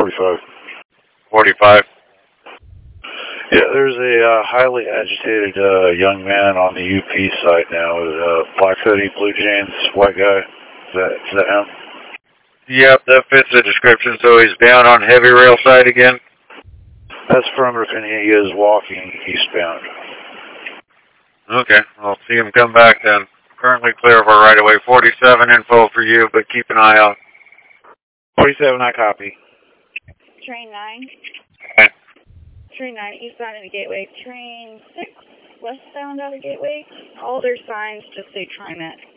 45. 45. Yeah, there's a highly agitated young man on the UP side now with black hoodie, blue jeans, white guy. Is that him? Yep, that fits the description. So he's down on heavy rail side again? That's perimeter, and he is walking eastbound. Okay, I'll see him come back then. Currently clear of our right-of-way. 47 info for you, but keep an eye out. 47, I copy. Train 9. Okay. Train 9, eastbound of the gateway. Train 6, westbound out of the gateway. All their signs just say TriMet.